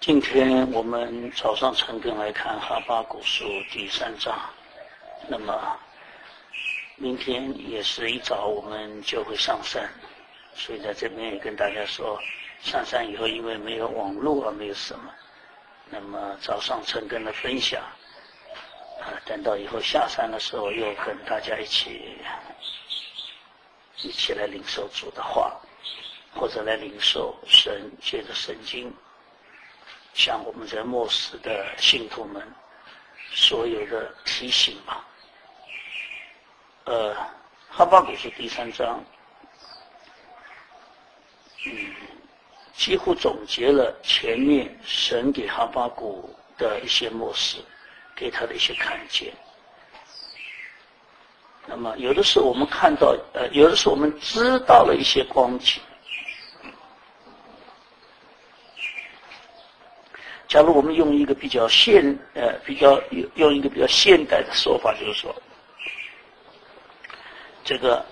今天我们早上晨更来看哈巴谷书第3章，那么明天也是一早我们就会上山，所以在这边也跟大家说，上山以后因为没有网络没有什么，那么早上晨更的分享，等到以后下山的时候又跟大家一起来领受主的话，或者来领受神借着圣经向我们这末世的信徒们所有的提醒吧。哈巴谷书第3章，几乎总结了前面神给哈巴谷的一些末世，给他的一些看见。那么有的时候我们看到，有的时候我们知道了一些光景。假如我们用一个比较现代的说法，就是说，这个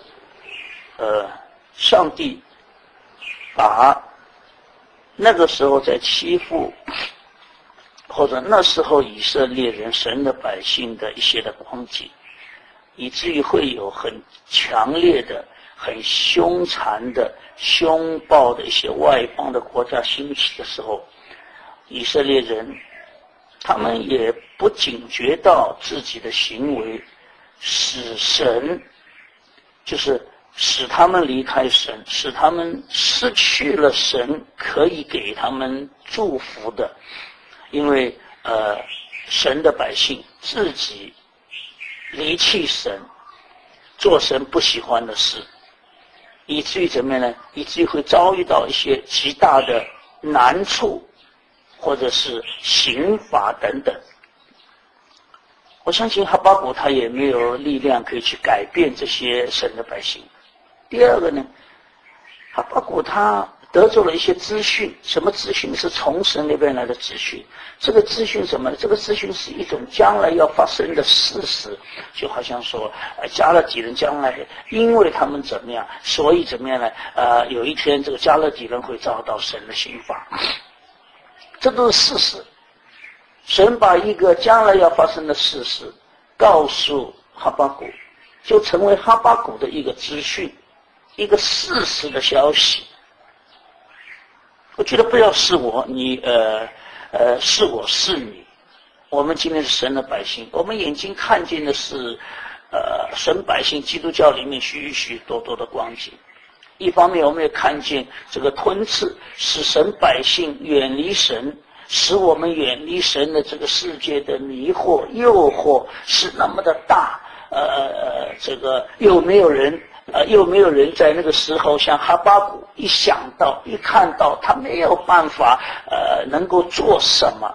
上帝把那个时候在欺负或者那时候以色列人神的百姓的一些的光景，以至于会有很强烈的、很凶残的、凶暴的一些外邦的国家兴起的时候，以色列人他们也不警觉到自己的行为使神，就是使他们离开神，使他们失去了神可以给他们祝福的，因为神的百姓自己离弃神，做神不喜欢的事，以至于怎么样呢？以至于会遭遇到一些极大的难处，或者是刑罚等等。我相信哈巴谷他也没有力量可以去改变这些神的百姓。第二个呢，哈巴谷他得着了一些资讯，什么资讯？是从神那边来的资讯。这个资讯什么？这个资讯是一种将来要发生的事实，就好像说，加勒底人将来因为他们怎么样，所以怎么样呢？有一天这个加勒底人会遭到神的刑罚。这都是事实。神把一个将来要发生的事实告诉哈巴谷，就成为哈巴谷的一个资讯，一个事实的消息。我觉得不要是我，是我是你。我们今天是神的百姓，我们眼睛看见的是神百姓基督教里面许许多多的光景。一方面我们也看见这个吞噬使神百姓远离神，使我们远离神的这个世界的迷惑诱惑是那么的大。这个又没有人在那个时候像哈巴谷一想到一看到他没有办法能够做什么。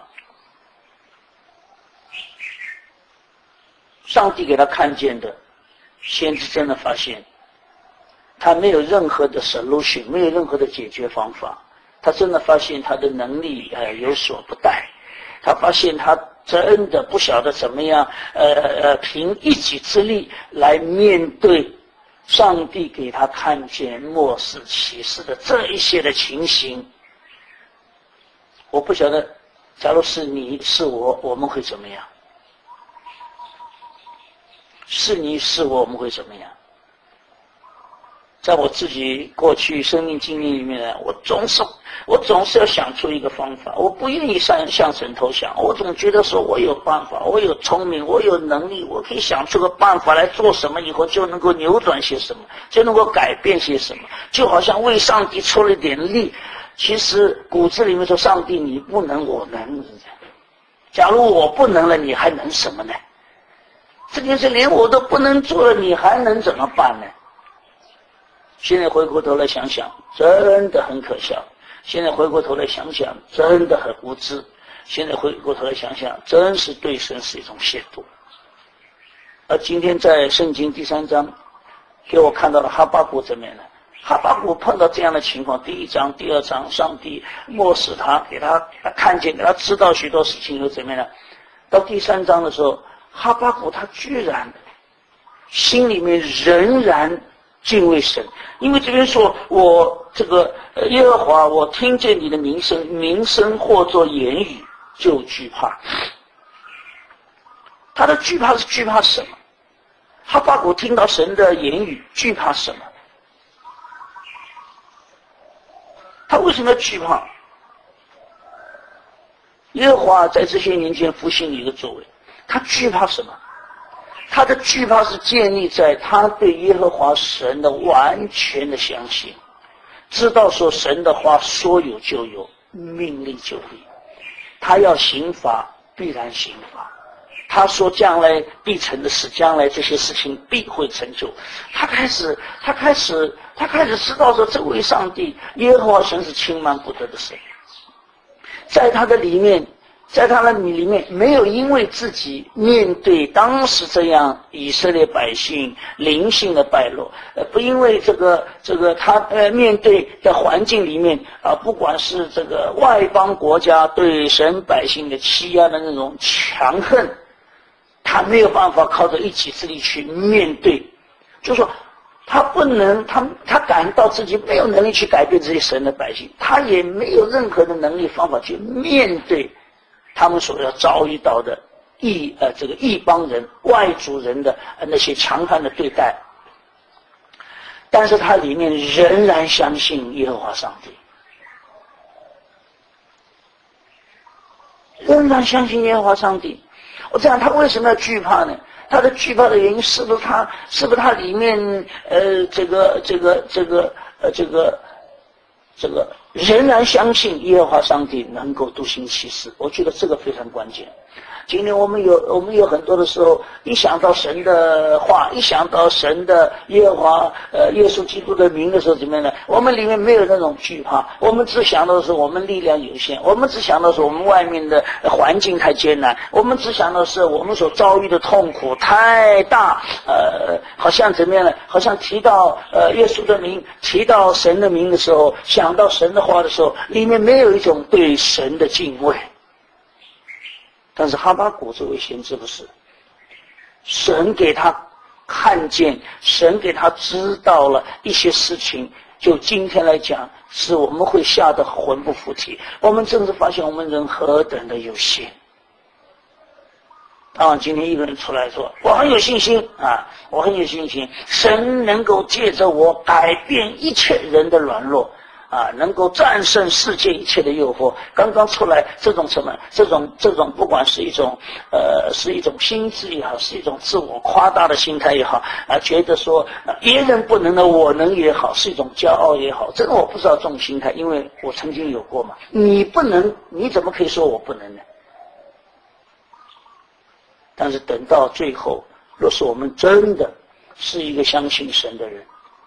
上帝给他看见的，先知真的发现他没有任何的 solution， 没有任何的解决方法。他真的发现他的能力有所不逮，他发现他真的不晓得怎么样凭一己之力来面对上帝给他看见末世启示的这一些的情形。我不晓得假如是你是我，我们会怎么样？是你是我，我们会怎么样？在我自己过去生命经历里面呢，我总是要想出一个方法，我不愿意向神投降，我总觉得说我有办法，我有聪明，我有能力，我可以想出个办法来做什么，以后就能够扭转些什么，就能够改变些什么，就好像为上帝出了点力。其实骨子里面说，上帝你不能，我能。假如我不能了，你还能什么呢？这件事连我都不能做了，你还能怎么办呢？现在回过头来想想，真的很可笑。现在回过头来想想，真的很无知。现在回过头来想想，真是对神是一种亵渎。而今天在圣经第3章给我看到了哈巴谷怎么样呢？哈巴谷碰到这样的情况，第1章第2章上帝漠视他，给他看见，给他知道许多事情又怎么样呢？到第3章的时候，哈巴谷他居然心里面仍然敬畏神。因为这边说我这个耶和华，我听见你的名声或作言语就惧怕。他的惧怕是惧怕什么？哈巴谷听到神的言语，惧怕什么？他为什么要惧怕？耶和华在这些年间复兴你的作为，他惧怕什么？他的惧怕是建立在他对耶和华神的完全的相信，知道说神的话说有就有，命令就立，他要行法必然行法，他说将来必成的事，将来这些事情必会成就。他开始知道说这位上帝耶和华神是轻慢不得的神，在他的里面没有因为自己面对当时这样以色列百姓灵性的败落，不因为这个他面对的环境里面不管是这个外邦国家对神百姓的欺压的那种强恨，他没有办法靠着一己之力去面对，就是说他不能，他感到自己没有能力去改变这些神的百姓，他也没有任何的能力方法去面对他们所要遭遇到的异邦人、外族人的那些强悍的对待，但是他里面仍然相信耶和华上帝，仍然相信耶和华上帝。我这样，他为什么要惧怕呢？他的惧怕的原因是不是他里面仍然相信耶和华上帝能够独行其事？我觉得这个非常关键。今天我们有很多的时候，一想到神的话，一想到神的耶和华耶稣基督的名的时候，怎么样呢？我们里面没有那种惧怕，我们只想到的是我们力量有限，我们只想到是我们外面的环境太艰难，我们只想到是我们所遭遇的痛苦太大，好像怎么样呢？好像提到耶稣的名，提到神的名的时候，想到神的话的时候，里面没有一种对神的敬畏。但是哈巴谷这位先知不是，神给他看见，神给他知道了一些事情，就今天来讲，是我们会吓得魂不附体。我们真是发现我们人何等的有限。当然今天一个人出来说我很有信心我很有信心，神能够借着我改变一切人的软弱能够战胜世界一切的诱惑。刚刚出来这种什么，这种不管是一种心智也好，是一种自我夸大的心态也好觉得说别人不能的我能也好，是一种骄傲也好，这个我不知道这种心态，因为我曾经有过嘛。你不能，你怎么可以说我不能呢？但是等到最后，若是我们真的是一个相信神的人，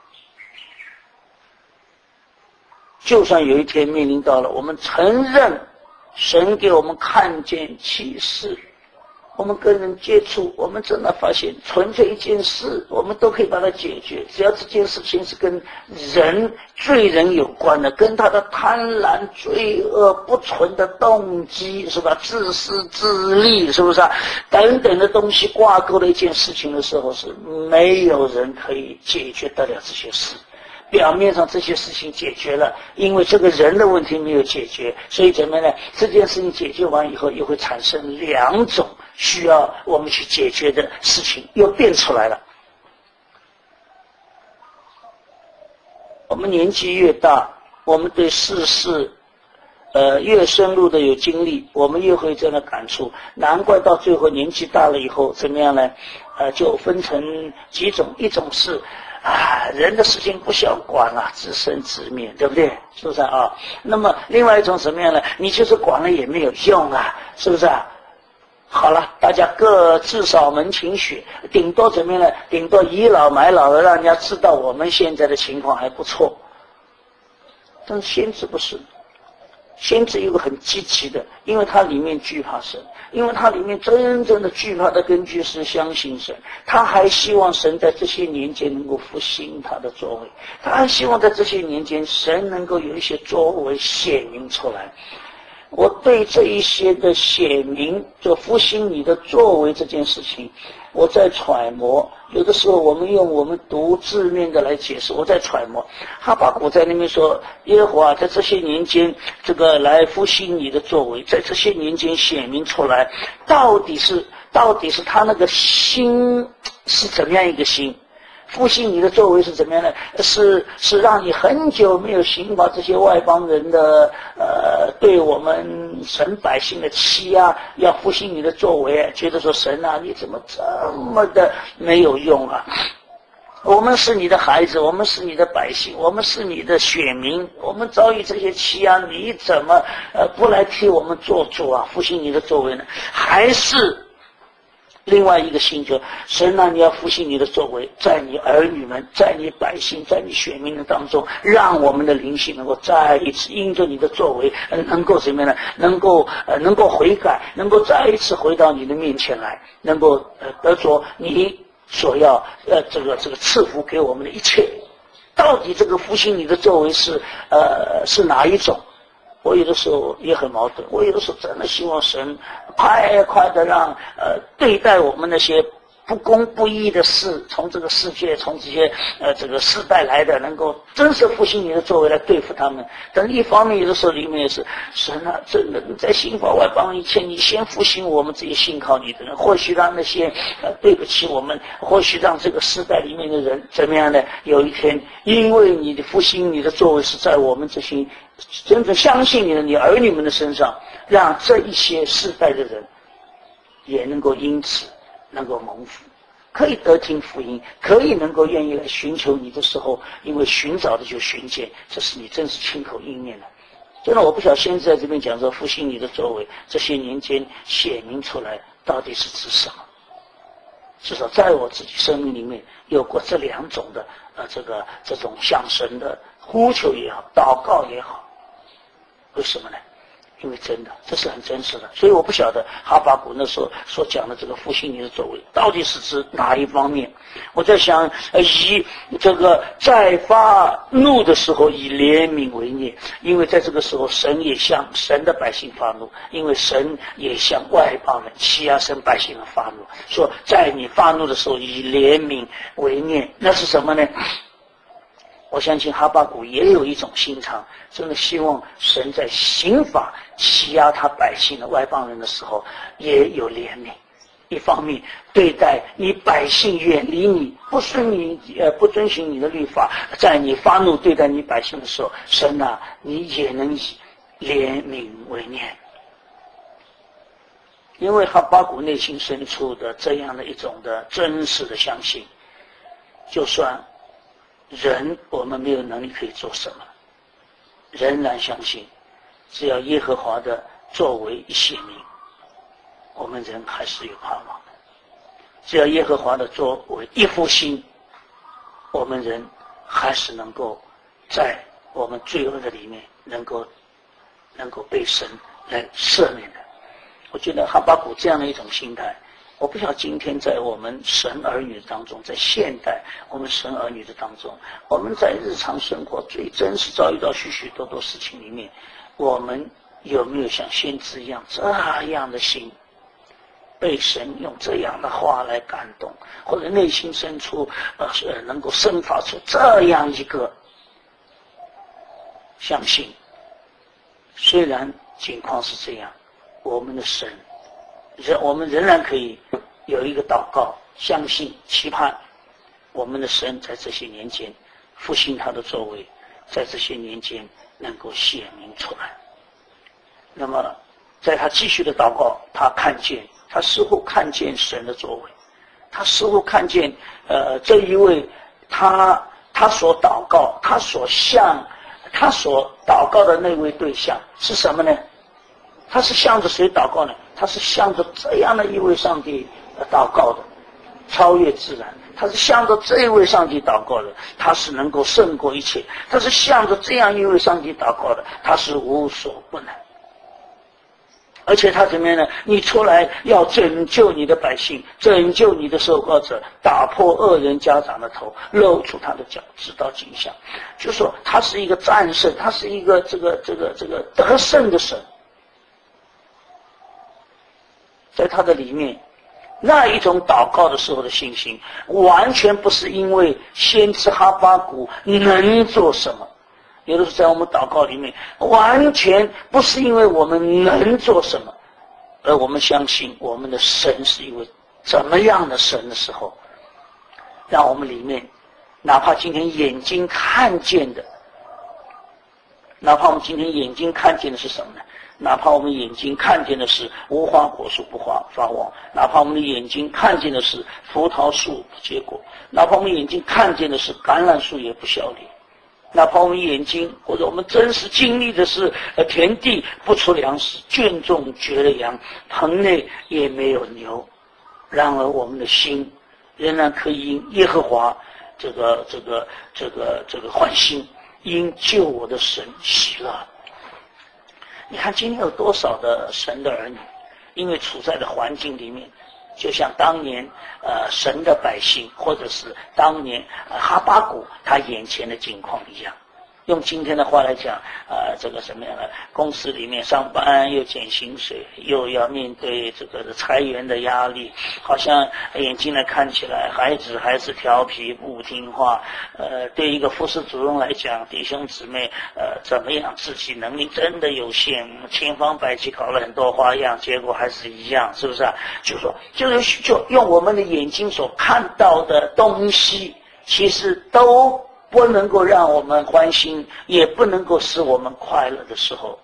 就算有一天面临到了我们承认神给我们看见启示，我们跟人接触，我们真的发现纯粹一件事我们都可以把它解决，只要这件事情是跟罪人有关的，跟他的贪婪罪恶不纯的动机是吧，自私自利是不是等等的东西挂钩的一件事情的时候，是没有人可以解决得了这些事。表面上这些事情解决了，因为这个人的问题没有解决，所以怎么呢？这件事情解决完以后，又会产生两种需要我们去解决的事情，又变出来了。我们年纪越大，我们对世事越深入的有经历，我们越会这样的感触。难怪到最后年纪大了以后怎么样呢？就分成几种，一种是人的事情不需要管了，自生自灭，对不对？是不是那么另外一种什么样呢？你就是管了也没有用是不是好了，大家各自扫门请许，顶多怎么样呢？顶多倚老卖老的，让人家知道我们现在的情况还不错。但是先知不是，先知有个很积极的，因为它里面惧怕神，因为它里面真正的惧怕的根据是相信神，他还希望神在这些年间能够复兴他的作为，他还希望在这些年间神能够有一些作为显明出来。我对这一些的显明，就复兴你的作为这件事情， 我在揣摩，有的时候我们用我们读字面的来解释，我在揣摩。哈巴谷在那边说，耶和华在这些年间这个来复兴你的作为，在这些年间显明出来，到底是他那个心是怎么样一个心？复兴你的作为是怎么样的？是让你很久没有刑罚这些外邦人的对我们神百姓的欺压，要复兴你的作为，觉得说神啊，你怎么这么的没有用啊？我们是你的孩子，我们是你的百姓，我们是你的选民，我们遭遇这些欺压，你怎么不来替我们做主啊？复兴你的作为呢？还是另外一个心，就神啊，你要复兴你的作为，在你儿女们，在你百姓，在你选民的当中，让我们的灵性能够再一次因着你的作为，能够怎么样呢？能够悔改，能够再一次回到你的面前来，能够得着你所要这个赐福给我们的一切。到底这个复兴你的作为是哪一种？我有的时候也很矛盾，我有的时候真的希望神快的让对待我们那些不公不义的事，从这个世界，从这些这个世代来的，能够真是复兴你的作为来对付他们。但一方面有的时候里面也是神啊，真的你在刑罚外邦以前，你先复兴我们这些信靠你的人，或许让那些对不起我们，或许让这个世代里面的人怎么样呢？有一天因为你的复兴你的作为是在我们这些真正相信你的你儿女们的身上，让这一些世代的人也能够因此能够蒙福，可以得听福音，可以能够愿意来寻求你的时候，因为寻找的就寻见，这是你真是亲口应验的。真的，我不晓得先在这边讲说复兴你的作为，这些年间显明出来到底是指什么？至少在我自己生命里面有过这两种的这种向神的呼求也好，祷告也好。为什么呢？因为真的，这是很真实的。所以我不晓得哈巴谷那时候所讲的这个复兴你的作为到底是指哪一方面。我在想，以这个在发怒的时候以怜悯为念，因为在这个时候神也向神的百姓发怒，因为神也向外邦人欺压神百姓的发怒，说在你发怒的时候以怜悯为念，那是什么呢？我相信哈巴谷也有一种心肠，真的希望神在刑罚欺压他百姓的外邦人的时候也有怜悯。一方面对待你百姓远离你，不遵循你的律法，在你发怒对待你百姓的时候，神啊，你也能以怜悯为念。因为哈巴谷内心深处的这样的一种的真实的相信，就算人我们没有能力可以做什么，仍然相信只要耶和华的作为一显明，我们人还是有盼望的。只要耶和华的作为一复兴，我们人还是能够在我们罪恶的里面能够被神来赦免的。我觉得哈巴谷这样的一种心态，我不晓得今天在我们神儿女当中，在现代我们神儿女的当中，我们在日常生活最真实遭遇到许许多多事情里面，我们有没有像先知一样这样的心，被神用这样的话来感动，或者内心深处能够生发出这样一个相信。虽然情况是这样，我们的神我们仍然可以有一个祷告，相信期盼我们的神在这些年间复兴他的作为，在这些年间能够显明出来。那么在他继续的祷告，他似乎看见神的作为，他似乎看见这一位他所祷告，他所祷告的那位对象是什么呢？他是向着谁祷告呢？他是向着这样的一位上帝祷告的，超越自然。他是向着这一位上帝祷告的，他是能够胜过一切。他是向着这样一位上帝祷告的，他是无所不能。而且他怎么样呢？你出来要拯救你的百姓，拯救你的受膏者，打破恶人家长的头，露出他的脚，直到景象。就是说他是一个战胜，他是一个这个得胜的神。在他的里面那一种祷告的时候的信心，完全不是因为先知哈巴谷能做什么，有的时候在我们祷告里面，完全不是因为我们能做什么，而我们相信我们的神是一位怎么样的神的时候，让我们里面，哪怕今天眼睛看见的，哪怕我们今天眼睛看见的是什么呢？哪怕我们眼睛看见的是无花果树不发旺，哪怕我们的眼睛看见的是葡萄树不结果，哪怕我们眼睛看见的是橄榄树也不效力，哪怕我们眼睛或者我们真实经历的是田地不出粮食，圈中绝了羊，棚内也没有牛，然而我们的心仍然可以因耶和华这个欢心，因救我的神喜乐。你看今天有多少的神的儿女，因为处在的环境里面，就像当年神的百姓，或者是当年哈巴谷他眼前的境况一样。用今天的话来讲，这个什么样的公司里面上班又减薪水，又要面对这个裁员的压力，好像眼睛来看起来孩子还是调皮不听话。对一个服侍主任来讲，弟兄姊妹怎么样自己能力真的有限，千方百计搞了很多花样，结果还是一样，是不是啊？就用我们的眼睛所看到的东西，其实都不能够让我们欢心，也不能够使我们快乐的时候，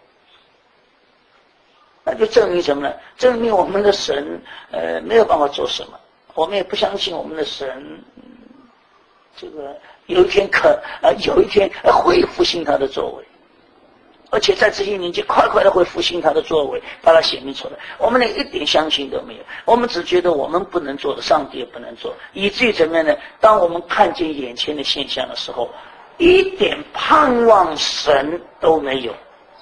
那就证明什么呢？证明我们的神没有办法做什么，我们也不相信我们的神这个有一天会复兴他的作为，而且在这些年间快的会复兴他的作为，把它显明出来。我们连一点相信都没有，我们只觉得我们不能做的，上帝也不能做，以至于怎么样呢？当我们看见眼前的现象的时候，一点盼望神都没有，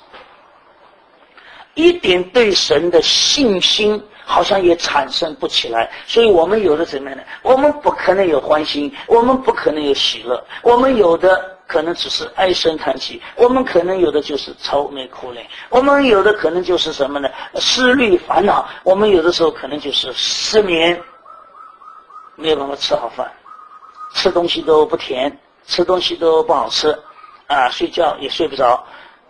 一点对神的信心好像也产生不起来。所以我们有的怎么样呢？我们不可能有欢心，我们不可能有喜乐，我们有的可能只是唉声叹气，我们可能有的就是愁眉苦脸，我们有的可能就是什么呢？思虑烦恼，我们有的时候可能就是失眠，没有办法吃好饭，吃东西都不甜，吃东西都不好吃，睡觉也睡不着。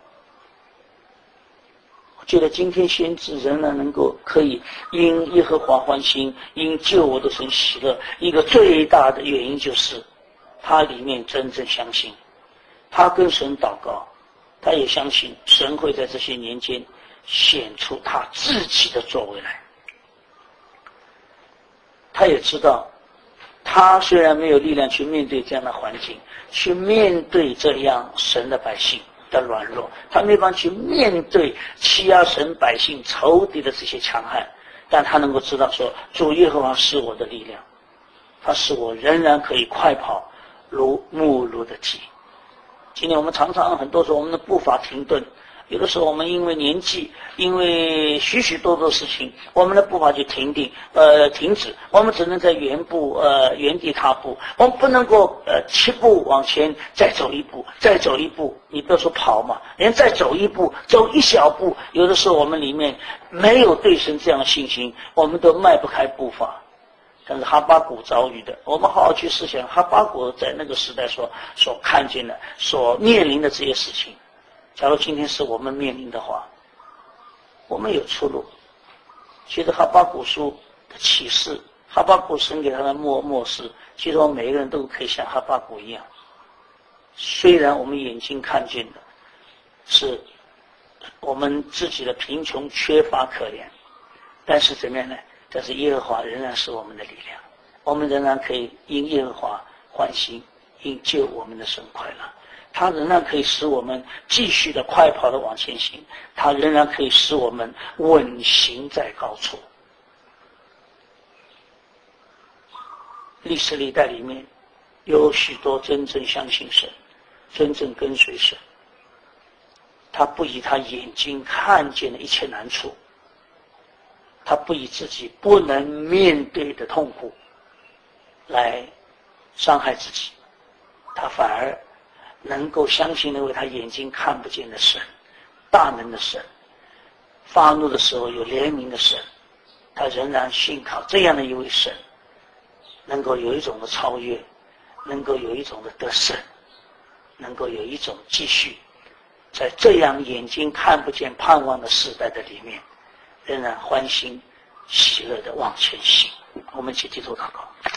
我觉得今天先知仍然可以因耶和华欢心，因救我的神喜乐，一个最大的原因就是他里面真正相信，他跟神祷告，他也相信神会在这些年间显出他自己的作为来。他也知道他虽然没有力量去面对这样的环境，去面对这样神的百姓的软弱，他没办法去面对欺压神百姓仇敌的这些强悍，但他能够知道说，主耶和华是我的力量，他使我仍然可以快跑如牧鹿的蹄。今天我们常常很多时候我们的步伐停顿，有的时候我们因为年纪，因为许许多多事情，我们的步伐就停止，我们只能在原地踏步，我们不能够7步往前再走一步，再走一步，你不要说跑嘛，连再走一步，走一小步，有的时候我们里面没有对神这样的信心，我们都迈不开步伐。但是哈巴谷遭遇的，我们好好去思想哈巴谷在那个时代所看见的，所面临的这些事情。假如今天是我们面临的话，我们有出路。其实哈巴谷书的启示，哈巴谷神给他的默示，其实我们每一个人都可以像哈巴谷一样。虽然我们眼睛看见的是我们自己的贫穷缺乏可怜，但是怎么样呢？但是耶和华仍然是我们的力量，我们仍然可以因耶和华欢心，因救我们的神快乐。他仍然可以使我们继续的快跑的往前行，他仍然可以使我们稳行在高处。历史历代里面有许多真正相信神，真正跟随神，他不以他眼睛看见的一切难处，他不以自己不能面对的痛苦来伤害自己，他反而能够相信那位他眼睛看不见的神，大能的神，发怒的时候有怜悯的神， 他仍然信靠这样的一位神，能够有一种的超越，能够有一种的得胜，能够有一种继续在这样眼睛看不见盼望的时代的里面，仍然欢欣喜乐的往前行。我们一起低头祷告。